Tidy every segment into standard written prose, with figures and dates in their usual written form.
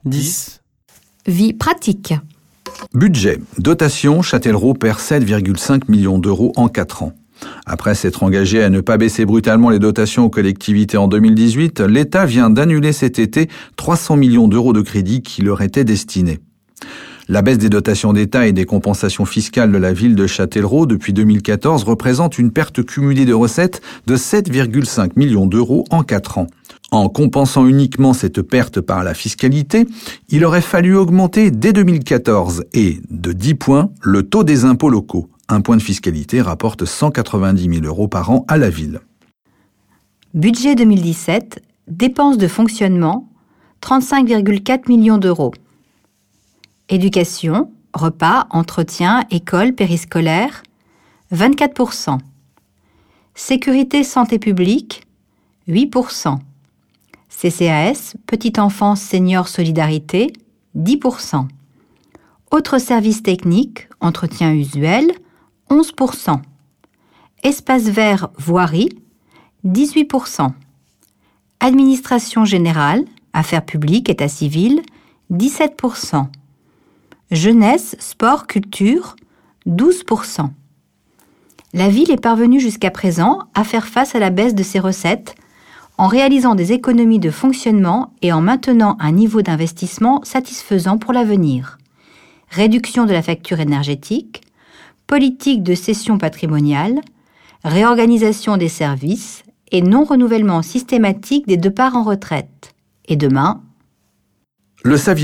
10. Vie pratique. Budget. Dotation, Châtellerault perd 7,5 millions d'euros en 4 ans. Après s'être engagé à ne pas baisser brutalement les dotations aux collectivités en 2018, l'État vient d'annuler cet été 300 millions d'euros de crédits qui leur étaient destinés. La baisse des dotations d'État et des compensations fiscales de la ville de Châtellerault depuis 2014 représente une perte cumulée de recettes de 7,5 millions d'euros en 4 ans. En compensant uniquement cette perte par la fiscalité, il aurait fallu augmenter dès 2014 et, de 10 points, le taux des impôts locaux. Un point de fiscalité rapporte 190 000 euros par an à la ville. Budget 2017, dépenses de fonctionnement, 35,4 millions d'euros. Éducation, repas, entretien, école, périscolaire, 24%. Sécurité, santé publique, 8%. CCAS, petite enfance, senior, solidarité, 10%. Autres services techniques, entretien usuel, 11%. Espace vert, voirie, 18%. Administration générale, affaires publiques, état civil, 17%. Jeunesse, sport, culture, 12%. La ville est parvenue jusqu'à présent à faire face à la baisse de ses recettes en réalisant des économies de fonctionnement et en maintenant un niveau d'investissement satisfaisant pour l'avenir. Réduction de la facture énergétique, politique de cession patrimoniale, réorganisation des services et non-renouvellement systématique des départs en retraite. Et demain, le saviez-vous ?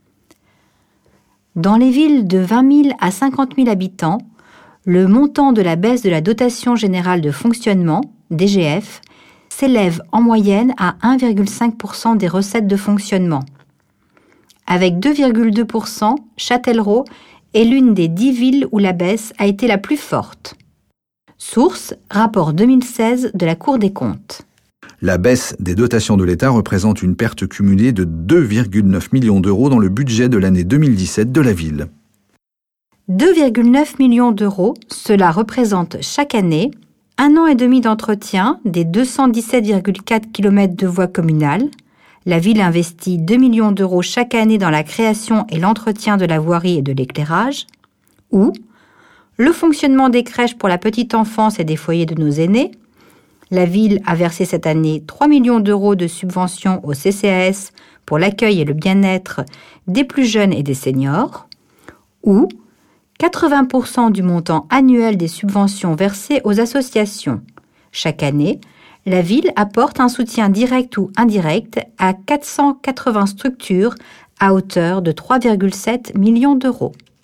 Dans les villes de 20 000 à 50 000 habitants, le montant de la baisse de la dotation générale de fonctionnement, DGF, s'élève en moyenne à 1,5% des recettes de fonctionnement. Avec 2,2%, Châtellerault est l'une des 10 villes où la baisse a été la plus forte. Source, rapport 2016 de la Cour des comptes. La baisse des dotations de l'État représente une perte cumulée de 2,9 millions d'euros dans le budget de l'année 2017 de la ville. 2,9 millions d'euros, cela représente chaque année 1 an et demi d'entretien des 217,4 km de voies communales. La ville investit 2 millions d'euros chaque année dans la création et l'entretien de la voirie et de l'éclairage. Ou le fonctionnement des crèches pour la petite enfance et des foyers de nos aînés. La ville a versé cette année 3 millions d'euros de subventions au CCAS pour l'accueil et le bien-être des plus jeunes et des seniors. Ou 80% du montant annuel des subventions versées aux associations. Chaque année, la ville apporte un soutien direct ou indirect à 480 structures à hauteur de 3,7 millions d'euros.